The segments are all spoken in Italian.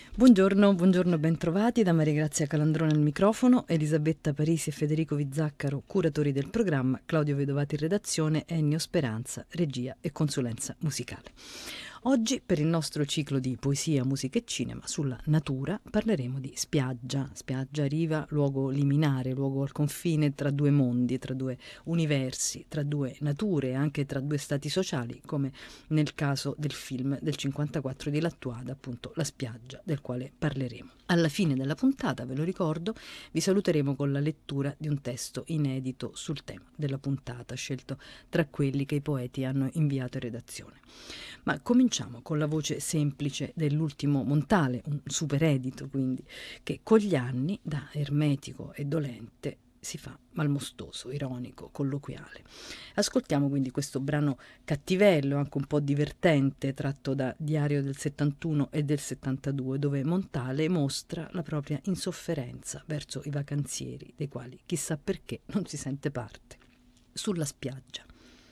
Buongiorno, bentrovati da Maria Grazia Calandrone al microfono, Elisabetta Parisi e Federico Vizzaccaro, curatori del programma, Claudio Vedovati in redazione, Ennio Speranza, regia e consulenza musicale. Oggi, per il nostro ciclo di poesia, musica e cinema sulla natura, parleremo di spiaggia, riva, luogo liminare, luogo al confine tra due mondi, tra due universi, tra due nature e anche tra due stati sociali, come nel caso del film del 54 di Lattuada, appunto La spiaggia, del quale parleremo. Alla fine della puntata, ve lo ricordo, vi saluteremo con la lettura di un testo inedito sul tema della puntata, scelto tra quelli che i poeti hanno inviato in redazione. Ma cominciamo con la voce semplice dell'ultimo Montale, un super edito quindi, che con gli anni, da ermetico e dolente, si fa malmostoso, ironico, colloquiale. Ascoltiamo quindi questo brano cattivello, anche un po' divertente, tratto da Diario del 71 e del 72, dove Montale mostra la propria insofferenza verso i vacanzieri, dei quali chissà perché non si sente parte. Sulla spiaggia.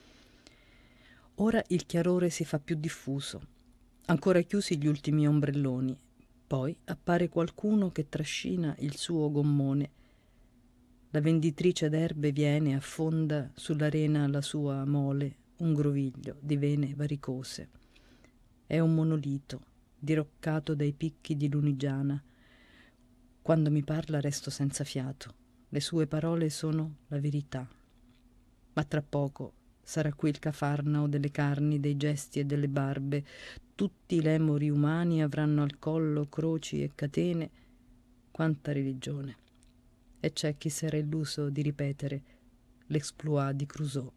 Ora il chiarore si fa più diffuso, ancora chiusi gli ultimi ombrelloni, poi appare qualcuno che trascina il suo gommone. La venditrice d'erbe viene e affonda sull'arena la sua mole, un groviglio di vene varicose. È un monolito, diroccato dai picchi di lunigiana. Quando mi parla resto senza fiato. Le sue parole sono la verità. Ma tra poco sarà qui il Cafarnao delle carni, dei gesti e delle barbe. Tutti i lemuri umani avranno al collo croci e catene. Quanta religione! E c'è chi s'era illuso di ripetere l'exploit di Crusoe.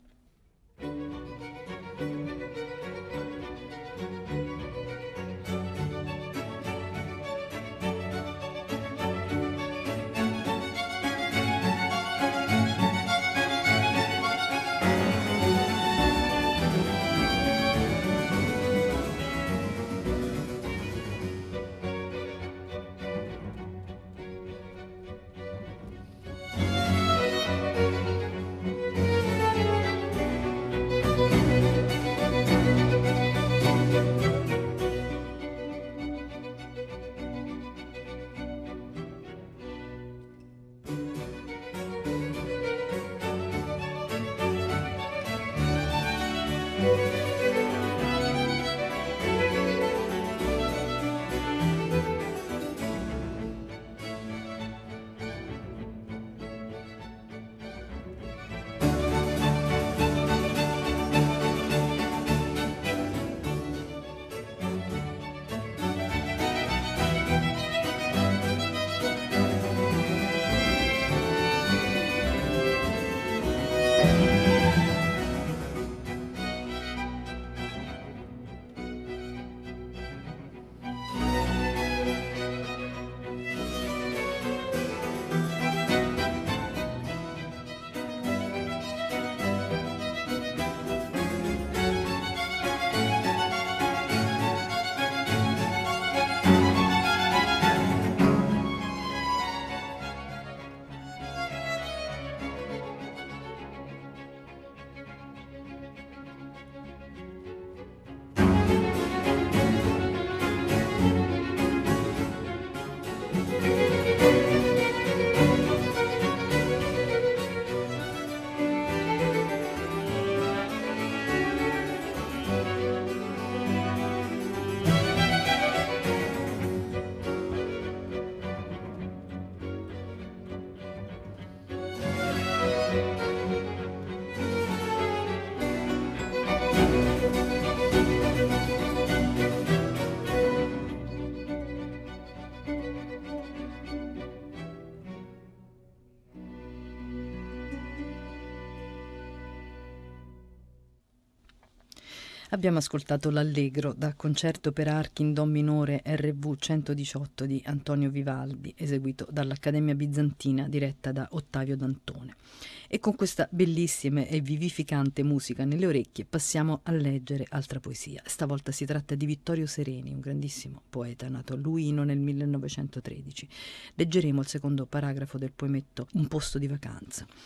Abbiamo ascoltato l'Allegro da concerto per archi in do minore RV 118 di Antonio Vivaldi, eseguito dall'Accademia Bizantina diretta da Ottavio Dantone. E con questa bellissima e vivificante musica nelle orecchie passiamo a leggere altra poesia. Stavolta si tratta di Vittorio Sereni, un grandissimo poeta nato a Luino nel 1913. Leggeremo il secondo paragrafo del poemetto Un posto di vacanza.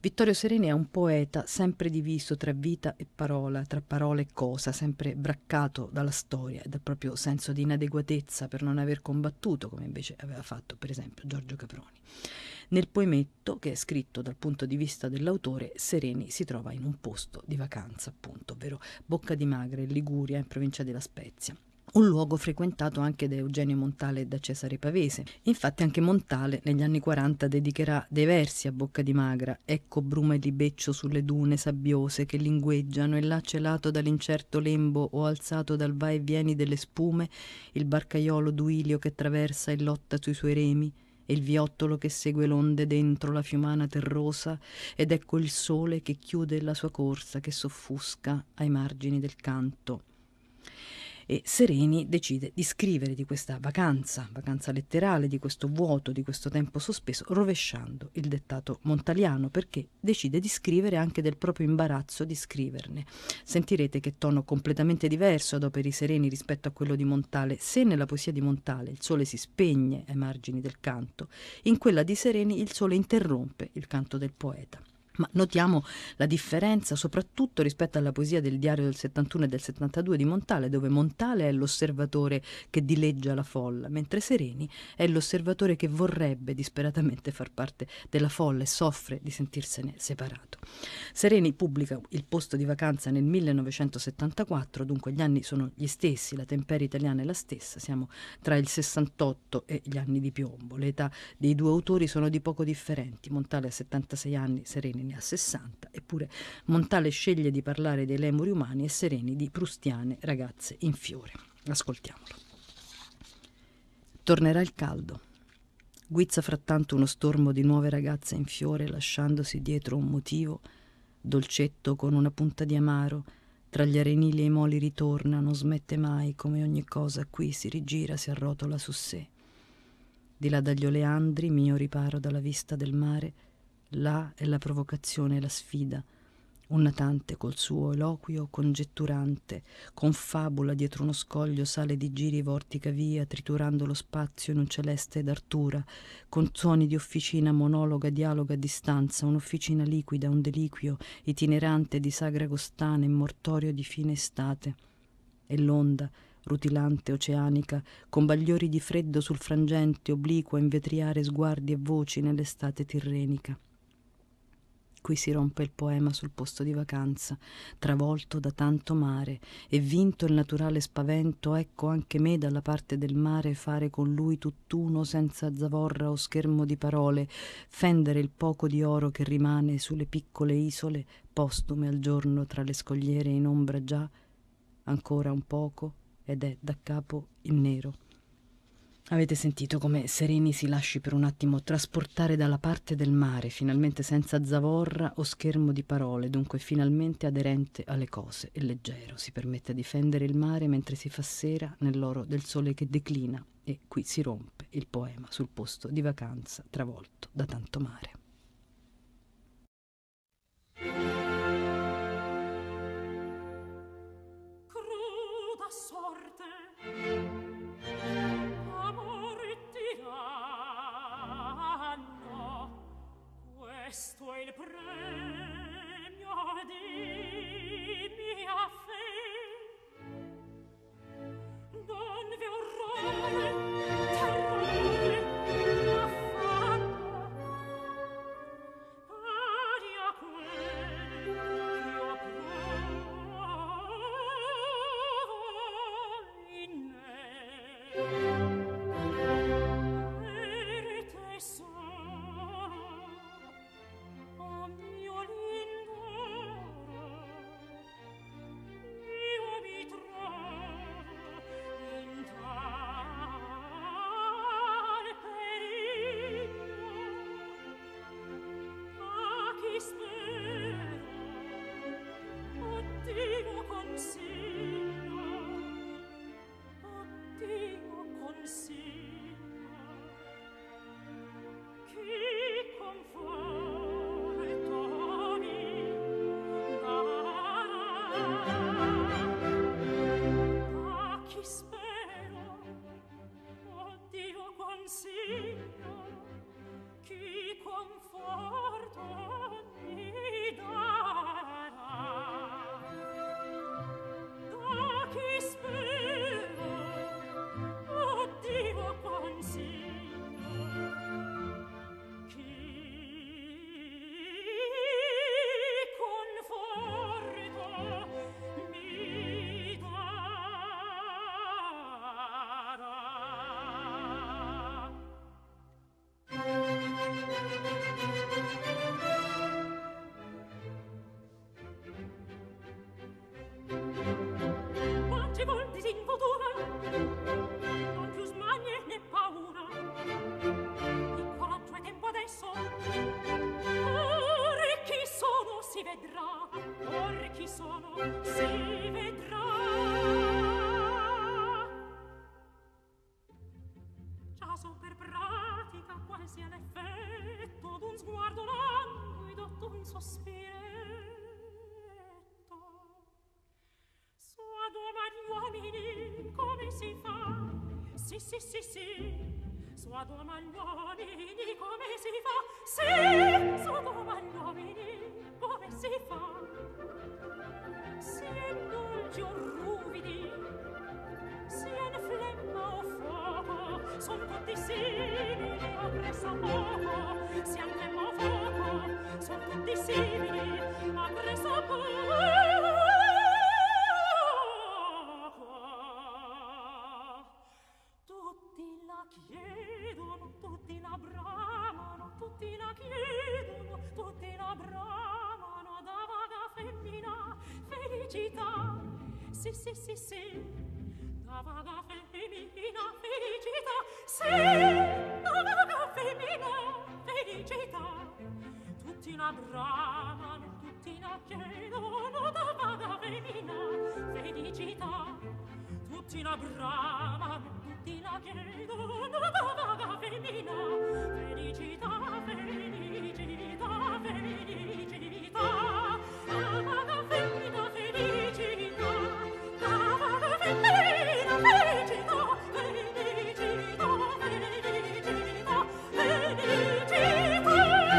Vittorio Sereni è un poeta sempre diviso tra vita e parola, tra parola e cosa, sempre braccato dalla storia e dal proprio senso di inadeguatezza per non aver combattuto, come invece aveva fatto per esempio Giorgio Caproni. Nel poemetto, che è scritto dal punto di vista dell'autore, Sereni si trova in un posto di vacanza, appunto, ovvero Bocca di Magra, in Liguria, in provincia di La Spezia. Un luogo frequentato anche da Eugenio Montale e da Cesare Pavese. Infatti anche Montale negli anni 40 dedicherà dei versi a Bocca di Magra: ecco bruma e libeccio sulle dune sabbiose che lingueggiano, e là celato dall'incerto lembo o alzato dal va e vieni delle spume, il barcaiolo Duilio che traversa e lotta sui suoi remi, e il viottolo che segue l'onde dentro la fiumana terrosa, ed ecco il sole che chiude la sua corsa, che s'offusca ai margini del canto. E Sereni decide di scrivere di questa vacanza letterale, di questo vuoto, di questo tempo sospeso, rovesciando il dettato montaliano, perché decide di scrivere anche del proprio imbarazzo di scriverne. Sentirete che tono completamente diverso ad opere Sereni rispetto a quello di Montale. Se nella poesia di Montale il sole si spegne ai margini del canto, in quella di Sereni il sole interrompe il canto del poeta. Ma notiamo la differenza soprattutto rispetto alla poesia del Diario del 71 e del 72 di Montale, dove Montale è l'osservatore che dileggia la folla, mentre Sereni è l'osservatore che vorrebbe disperatamente far parte della folla e soffre di sentirsene separato. Sereni pubblica Il posto di vacanza nel 1974, dunque gli anni sono gli stessi, la temperie italiana è la stessa, siamo tra il 68 e gli anni di piombo. Le età dei due autori sono di poco differenti, Montale ha 76 anni, Sereni ne ha 60, eppure Montale sceglie di parlare dei lemuri umani e Sereni di prustiane ragazze in fiore. Ascoltiamolo. Tornerà il caldo. Guizza frattanto uno stormo di nuove ragazze in fiore, lasciandosi dietro un motivo, dolcetto con una punta di amaro, tra gli arenili e i moli ritorna, non smette mai, come ogni cosa qui si rigira, si arrotola su sé. Di là dagli oleandri, mio riparo dalla vista del mare, là è la provocazione e la sfida, un natante col suo eloquio congetturante, confabula dietro uno scoglio, sale di giri, vortica via, triturando lo spazio in un celeste d'artura, con suoni di officina monologa, dialoga a distanza, un'officina liquida, un deliquio itinerante di sagra costana, immortorio di fine estate. E l'onda, rutilante, oceanica, con bagliori di freddo sul frangente, obliqua a invetriare sguardi e voci nell'estate tirrenica. Qui si rompe il poema sul posto di vacanza, travolto da tanto mare, e vinto il naturale spavento, ecco anche me dalla parte del mare fare con lui tutt'uno senza zavorra o schermo di parole, fendere il poco di oro che rimane sulle piccole isole, postume al giorno tra le scogliere in ombra già, ancora un poco, ed è daccapo il nero. Avete sentito come Sereni si lasci per un attimo trasportare dalla parte del mare, finalmente senza zavorra o schermo di parole, dunque finalmente aderente alle cose e leggero. Si permette di fendere il mare mentre si fa sera nell'oro del sole che declina, e qui si rompe il poema sul posto di vacanza travolto da tanto mare. Cruda sorte, questo è il premio di mia fe. Non vi orrore, terrore, affanno, pari a quel ch'io provo in me. Chi conforto passo per pratica, qual sia l'effetto d'un sguardo languido, d'un sospiretto. Sua doma gli uomini, come si fa? Sì, sì, sì, sì. Sua doma gli uomini, come si fa? Sì, sua doma gli uomini, come si fa? Si indulgi o ruvidi, si in flemma o fuoco, son tutti simili a presso poco. Si in flemma o fuoco, son tutti simili a presso poco. Tutti la chiedono, tutti la bramano, tutti la chiedono, tutti la bramano, da vaga femmina felicità. Sì, sì, sì, sì, da vaga femmina felicità. Sì, da vaga femmina felicità. Tutti la bramano, tutti la chiedono, da vaga femmina felicità. Tutti la bramano, tutti la chiedono, da vaga femmina felicità, felicità, felicità. Da vaga femmina felicità, da vaga femmina felicità, felicità, felicità, felicità.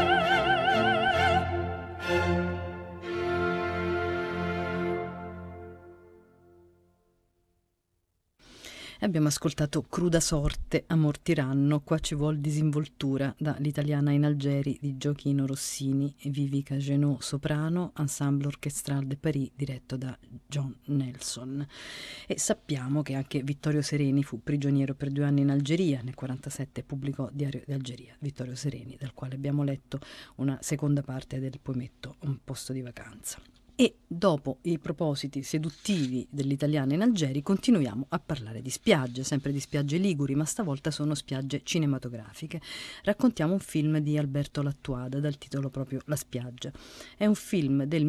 Abbiamo ascoltato Cruda sorte, amor tiranno, qua ci vuol disinvoltura, dall'Italiana in Algeri di Gioachino Rossini e Vivica Genot soprano, Ensemble Orchestral de Paris diretto da John Nelson. E sappiamo che anche Vittorio Sereni fu prigioniero per 2 anni in Algeria, nel 1947 pubblicò Diario d'Algeria, Vittorio Sereni, dal quale abbiamo letto una seconda parte del poemetto Un posto di vacanza. E dopo i propositi seduttivi dell'Italiana in Algeri continuiamo a parlare di spiagge, sempre di spiagge liguri, ma stavolta sono spiagge cinematografiche. Raccontiamo un film di Alberto Lattuada dal titolo proprio La spiaggia. È un film del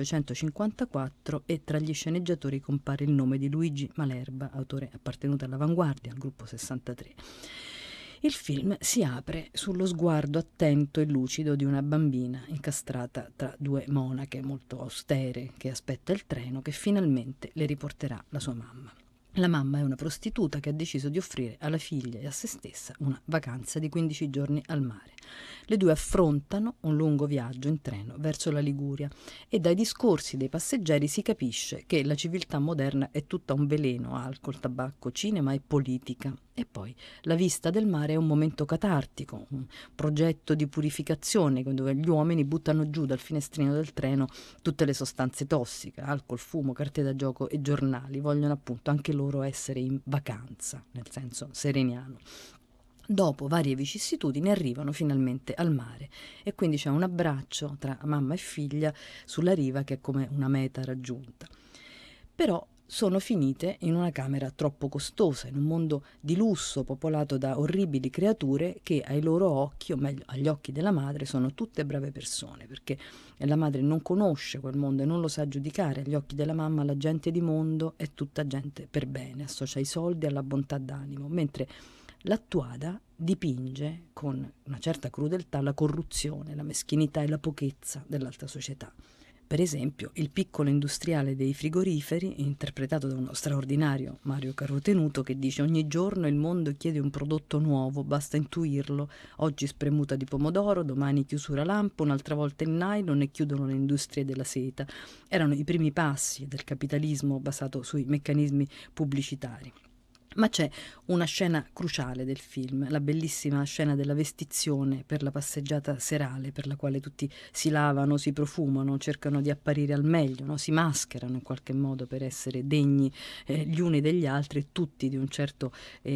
1954 e tra gli sceneggiatori compare il nome di Luigi Malerba, autore appartenuto all'Avanguardia, al gruppo 63. Il film si apre sullo sguardo attento e lucido di una bambina incastrata tra 2 monache molto austere che aspetta il treno che finalmente le riporterà la sua mamma. La mamma è una prostituta che ha deciso di offrire alla figlia e a se stessa una vacanza di 15 giorni al mare. Le 2 affrontano un lungo viaggio in treno verso la Liguria e dai discorsi dei passeggeri si capisce che la civiltà moderna è tutta un veleno, alcol, tabacco, cinema e politica. E poi la vista del mare è un momento catartico, un progetto di purificazione dove gli uomini buttano giù dal finestrino del treno tutte le sostanze tossiche, alcol, fumo, carte da gioco e giornali. Vogliono appunto anche loro essere in vacanza, nel senso sereniano. Dopo varie vicissitudini arrivano finalmente al mare e quindi c'è un abbraccio tra mamma e figlia sulla riva che è come una meta raggiunta. Però sono finite in una camera troppo costosa, in un mondo di lusso popolato da orribili creature che ai loro occhi, o meglio agli occhi della madre, sono tutte brave persone, perché la madre non conosce quel mondo e non lo sa giudicare. Agli occhi della mamma la gente di mondo è tutta gente per bene, associa i soldi alla bontà d'animo, mentre Lattuada dipinge con una certa crudeltà la corruzione, la meschinità e la pochezza dell'alta società. Per esempio, il piccolo industriale dei frigoriferi, interpretato da uno straordinario Mario Carotenuto, che dice: ogni giorno il mondo chiede un prodotto nuovo, basta intuirlo. Oggi spremuta di pomodoro, domani chiusura lampo, un'altra volta il nylon e chiudono le industrie della seta. Erano i primi passi del capitalismo basato sui meccanismi pubblicitari. Ma c'è una scena cruciale del film, la bellissima scena della vestizione per la passeggiata serale, per la quale tutti si lavano, si profumano, cercano di apparire al meglio, no? Si mascherano in qualche modo per essere degni gli uni degli altri, tutti di un certo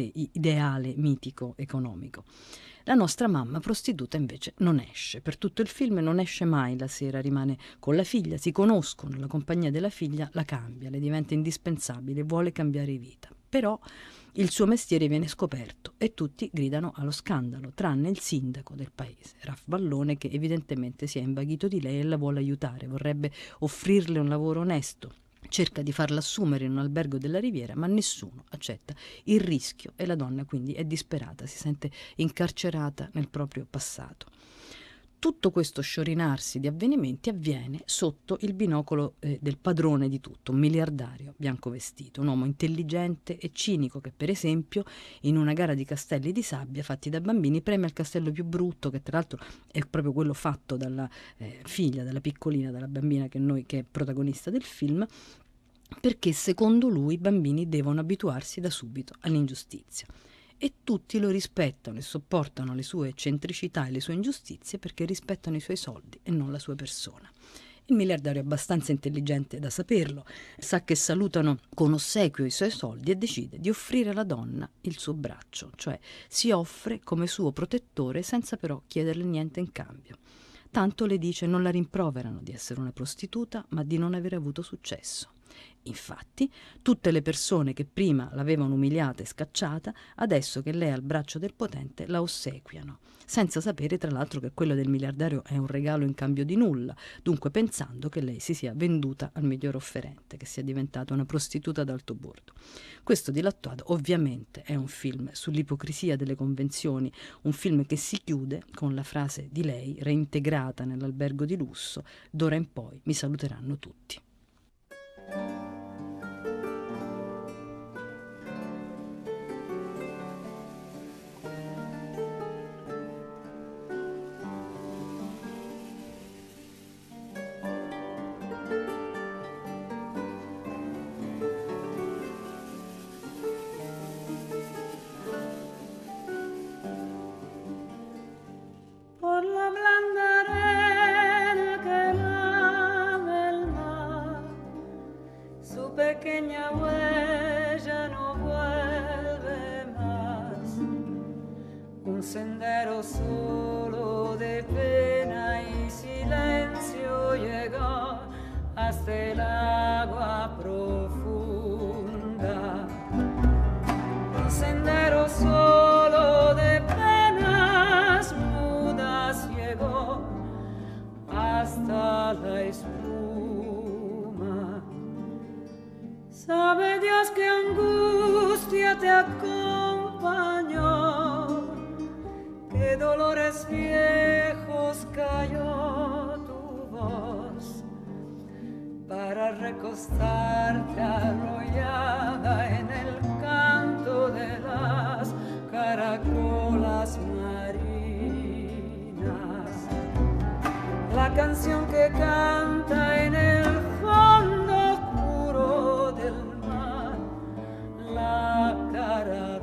ideale mitico economico. La nostra mamma prostituta invece non esce, per tutto il film non esce mai la sera, rimane con la figlia, si conoscono, la compagnia della figlia la cambia, le diventa indispensabile, vuole cambiare vita. Però il suo mestiere viene scoperto e tutti gridano allo scandalo, tranne il sindaco del paese, Raff Ballone, che evidentemente si è invaghito di lei e la vuole aiutare, vorrebbe offrirle un lavoro onesto. cerca di farla assumere in un albergo della Riviera, ma nessuno accetta il rischio e la donna quindi è disperata, si sente incarcerata nel proprio passato. Tutto questo sciorinarsi di avvenimenti avviene sotto il binocolo del padrone di tutto, un miliardario bianco vestito, un uomo intelligente e cinico che per esempio in una gara di castelli di sabbia fatti da bambini premia il castello più brutto, che tra l'altro è proprio quello fatto dalla figlia, dalla piccolina, dalla bambina che è protagonista del film, perché secondo lui i bambini devono abituarsi da subito all'ingiustizia. E tutti lo rispettano e sopportano le sue eccentricità e le sue ingiustizie perché rispettano i suoi soldi e non la sua persona. Il miliardario è abbastanza intelligente da saperlo, sa che salutano con ossequio i suoi soldi e decide di offrire alla donna il suo braccio, cioè si offre come suo protettore senza però chiederle niente in cambio. Tanto le dice non la rimproverano di essere una prostituta, ma di non aver avuto successo. Infatti, tutte le persone che prima l'avevano umiliata e scacciata, adesso che lei è al braccio del potente, la ossequiano, senza sapere tra l'altro che quello del miliardario è un regalo in cambio di nulla, dunque pensando che lei si sia venduta al miglior offerente, che sia diventata una prostituta d'alto bordo. Questo di Lattuada ovviamente è un film sull'ipocrisia delle convenzioni, un film che si chiude con la frase di lei, reintegrata nell'albergo di lusso: d'ora in poi mi saluteranno tutti. Por la blanda arena que lame el mar, su pequeña huella no vuelve más. Un sendero solo de pena y silencio llegó hasta el agua profunda. Un sendero solo de penas mudas llegó hasta la espuma. Sabe Dios qué angustia te acompañó, qué dolores viejos cayó tu voz, para recostarte arrollada en el canto de las caracolas marinas. La canción que canta en el fondo oscuro del mar, la caracola.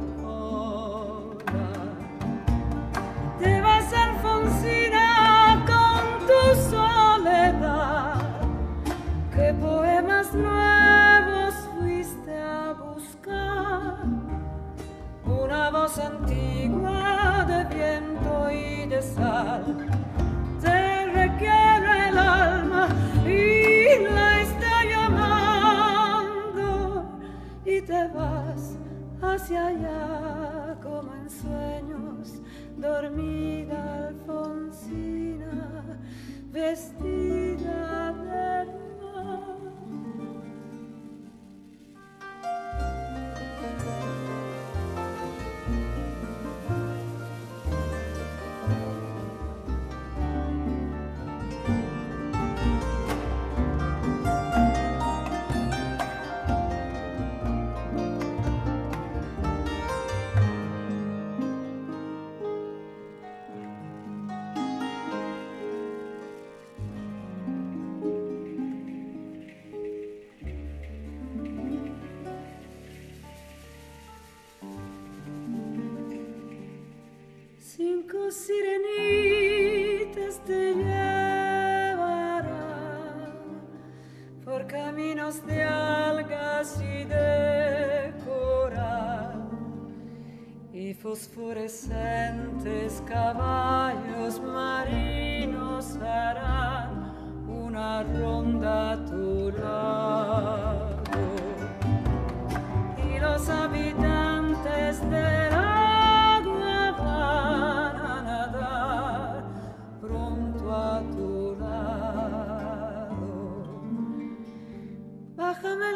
Te vas, Alfonsina, con tu soledad. ¿Qué poemas nuevos fuiste a buscar? Una voz antigua de viento y de sal te requiere el alma y la está llamando, y te vas hacia allá como en sueños, dormida Alfonsina, vestida de mar. Cinco sirenitas te llevarán por caminos de algas y de coral, y fosforescentes caballos marinos harán una ronda a tu lado, y los habitantes del agua van a nadar pronto a tu lado. Bájame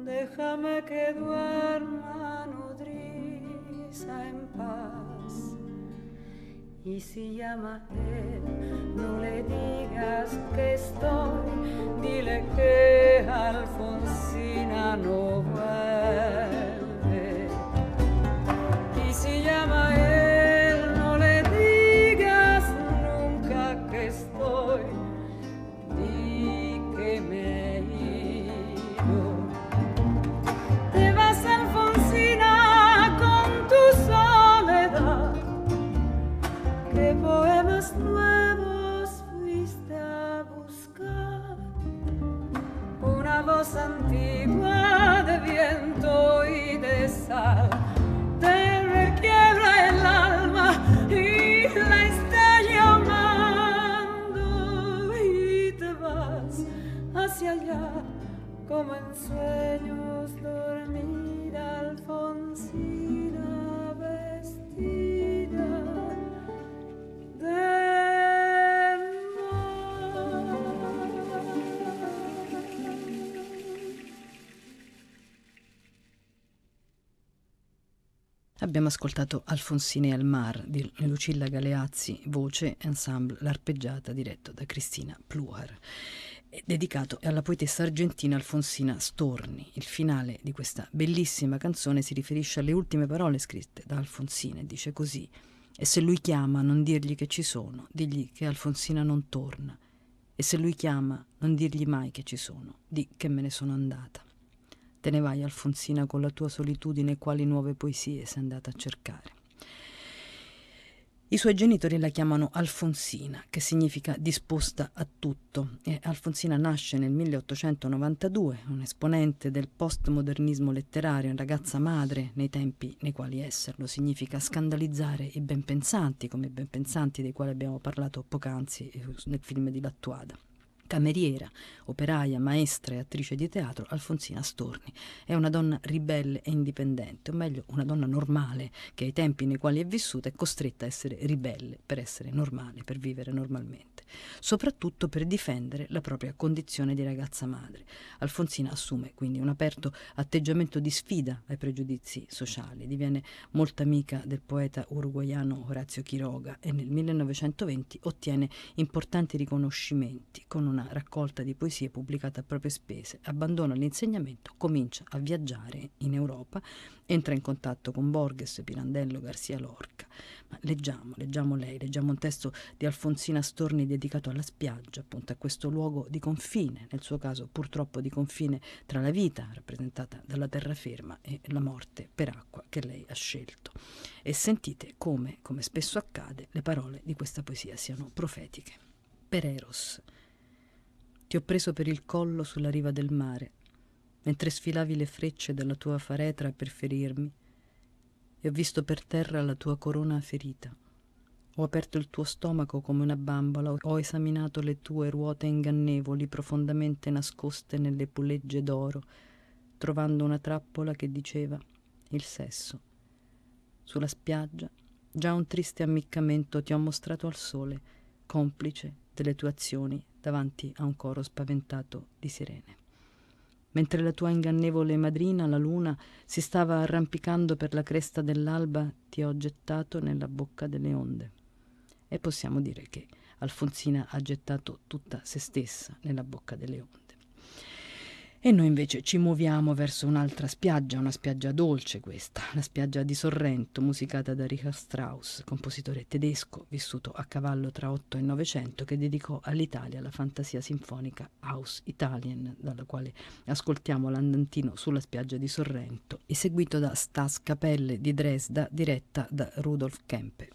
déjame que duerma nodriza en paz. Y si llama él, no le digas que estoy, dile que Alfonsina no vuelve. Y si llama él, no le digas nunca que estoy, di que me he ido. Te vas, Alfonsina, con tu soledad. ¿Qué poemas nuevos fuiste a buscar? Una voz antigua de viento y de sal te requiebra el alma y la está llamando, y te vas hacia allá como en sueños dormida, Alfonsina vestida de Abbiamo ascoltato Alfonsine al mar di Lucilla Galeazzi, voce ensemble L'Arpeggiata, diretto da Cristina Pluhar. È dedicato alla poetessa argentina Alfonsina Storni. Il finale di questa bellissima canzone si riferisce alle ultime parole scritte da Alfonsina e dice così: e se lui chiama non dirgli che ci sono, digli che Alfonsina non torna, e se lui chiama non dirgli mai che ci sono, di che me ne sono andata. Te ne vai, Alfonsina, con la tua solitudine, quali nuove poesie sei andata a cercare. I suoi genitori la chiamano Alfonsina, che significa disposta a tutto. E Alfonsina nasce nel 1892, un esponente del postmodernismo letterario, una ragazza madre nei tempi nei quali esserlo significa scandalizzare i benpensanti, come i benpensanti dei quali abbiamo parlato poc'anzi nel film di Lattuada. Cameriera, operaia, maestra e attrice di teatro, Alfonsina Storni è una donna ribelle e indipendente, o meglio una donna normale che ai tempi nei quali è vissuta è costretta a essere ribelle per essere normale, per vivere normalmente, soprattutto per difendere la propria condizione di ragazza madre. Alfonsina assume quindi un aperto atteggiamento di sfida ai pregiudizi sociali, diviene molta amica del poeta uruguaiano Horacio Quiroga e nel 1920 ottiene importanti riconoscimenti con una raccolta di poesie pubblicata a proprie spese, abbandona l'insegnamento, comincia a viaggiare in Europa, entra in contatto con Borges, Pirandello, Garcia Lorca. Ma leggiamo un testo di Alfonsina Storni dedicato alla spiaggia, appunto a questo luogo di confine, nel suo caso purtroppo di confine tra la vita, rappresentata dalla terraferma, e la morte per acqua che lei ha scelto. E sentite come spesso accade, le parole di questa poesia siano profetiche. Per Eros. Ti ho preso per il collo sulla riva del mare, mentre sfilavi le frecce della tua faretra per ferirmi, e ho visto per terra la tua corona ferita. Ho aperto il tuo stomaco come una bambola, ho esaminato le tue ruote ingannevoli profondamente nascoste nelle pulegge d'oro, trovando una trappola che diceva il sesso. Sulla spiaggia, già un triste ammiccamento ti ho mostrato al sole, complice delle tue azioni davanti a un coro spaventato di sirene. Mentre la tua ingannevole madrina, la luna, si stava arrampicando per la cresta dell'alba, ti ho gettato nella bocca delle onde. E possiamo dire che Alfonsina ha gettato tutta se stessa nella bocca delle onde. E noi invece ci muoviamo verso un'altra spiaggia, una spiaggia dolce questa, la spiaggia di Sorrento, musicata da Richard Strauss, compositore tedesco vissuto a cavallo tra 8 e 900, che dedicò all'Italia la fantasia sinfonica Aus Italien, dalla quale ascoltiamo l'andantino sulla spiaggia di Sorrento, eseguito da Staatskapelle di Dresda, diretta da Rudolf Kempe.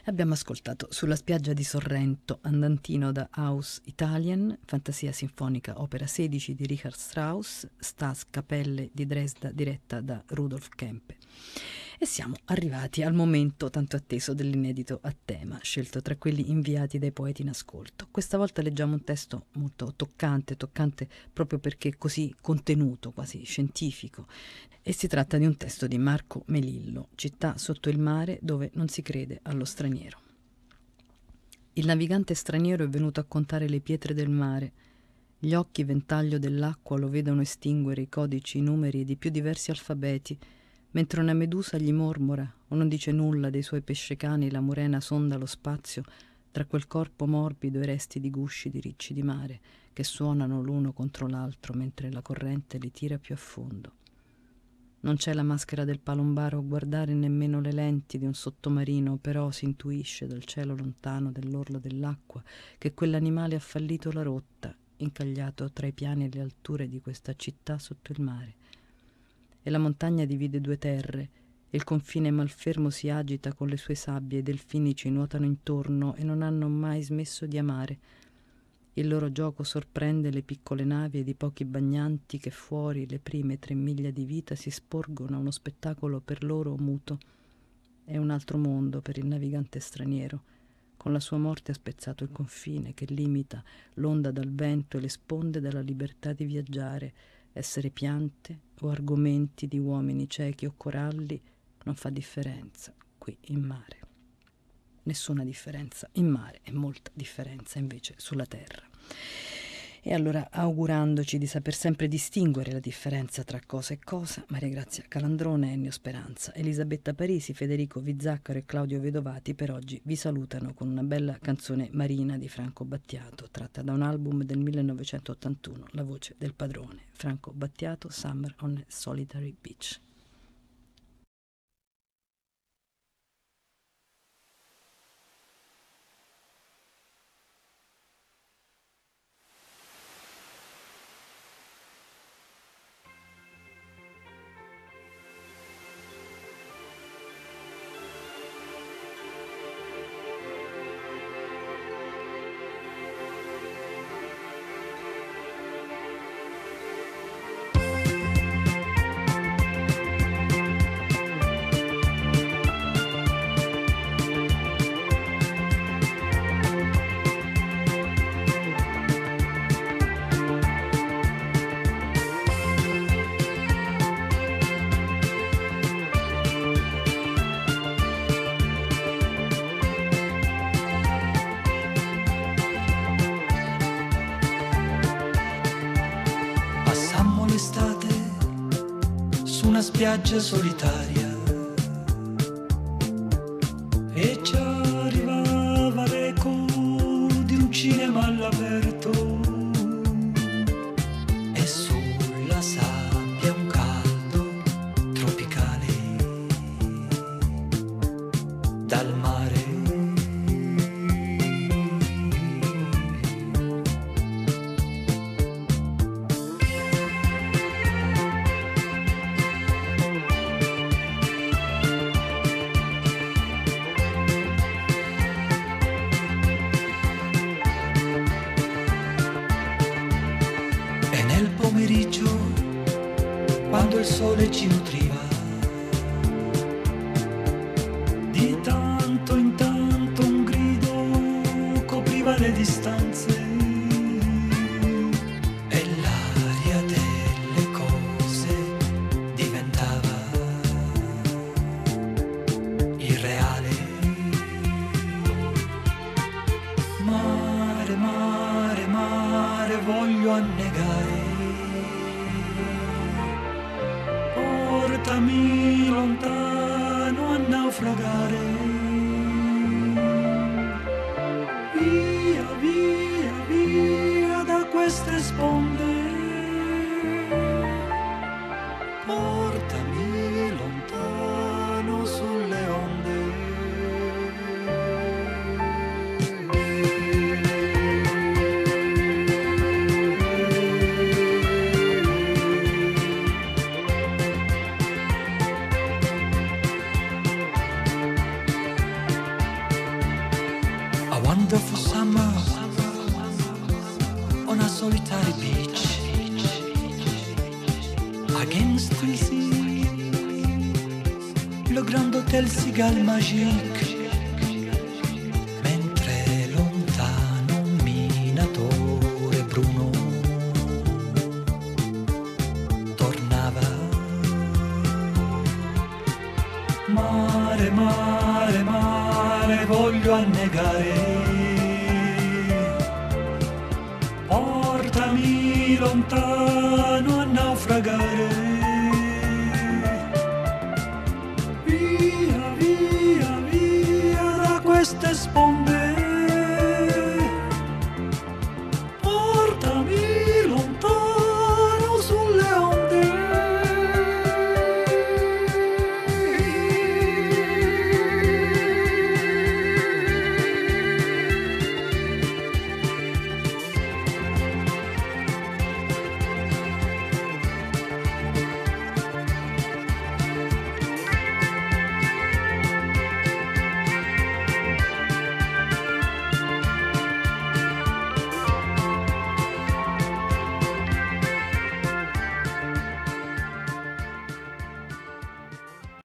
Abbiamo ascoltato Sulla spiaggia di Sorrento, andantino da Aus Italien, fantasia sinfonica opera 16 di Richard Strauss, Stas Kapelle di Dresda diretta da Rudolf Kempe. E siamo arrivati al momento tanto atteso dell'inedito a tema, scelto tra quelli inviati dai poeti in ascolto. Questa volta leggiamo un testo molto toccante proprio perché così contenuto, quasi scientifico. E si tratta di un testo di Marco Melillo, Città sotto il mare dove non si crede allo straniero. Il navigante straniero è venuto a contare le pietre del mare. Gli occhi ventaglio dell'acqua lo vedono estinguere i codici, i numeri di più diversi alfabeti, mentre una medusa gli mormora o non dice nulla dei suoi pescecani, la morena sonda lo spazio tra quel corpo morbido e resti di gusci di ricci di mare che suonano l'uno contro l'altro mentre la corrente li tira più a fondo. Non c'è la maschera del palombaro a guardare nemmeno le lenti di un sottomarino, però si intuisce dal cielo lontano dell'orlo dell'acqua che quell'animale ha fallito la rotta, incagliato tra i piani e le alture di questa città sotto il mare. E la montagna divide due terre, e il confine malfermo si agita con le sue sabbie, e i delfini ci nuotano intorno e non hanno mai smesso di amare. Il loro gioco sorprende le piccole navi ed i pochi bagnanti che fuori le prime 3 miglia di vita si sporgono a uno spettacolo per loro muto. È un altro mondo per il navigante straniero. Con la sua morte ha spezzato il confine che limita l'onda dal vento e le sponde dalla libertà di viaggiare. Essere piante o argomenti di uomini ciechi o coralli non fa differenza qui in mare. Nessuna differenza in mare e molta differenza invece sulla terra. E allora, augurandoci di saper sempre distinguere la differenza tra cosa e cosa, Maria Grazia Calandrone, Ennio Speranza, Elisabetta Parisi, Federico Vizzaccaro e Claudio Vedovati per oggi vi salutano con una bella canzone marina di Franco Battiato, tratta da un album del 1981, La voce del padrone. Franco Battiato, Summer on a Solitary Beach. Una spiaggia solitaria e ci arrivava l'eco di un cinema all'aperto e sulla sabbia un caldo tropicale dal mare. Quando il sole ci nutriva, di tanto in tanto un grido copriva le distanze e l'aria delle cose diventava irreale. Mare, mare, mare, voglio annegare. Portami lontano a naufragare. Via, via, via da queste sponde. Portami lontano sulle onde. wonderful summer on a solitary beach against the sea, le grand hôtel Cigale Magique, mentre lontano un minatore bruno tornava. Mare, mare, mare, voglio annegare, portami lontano a naufragare.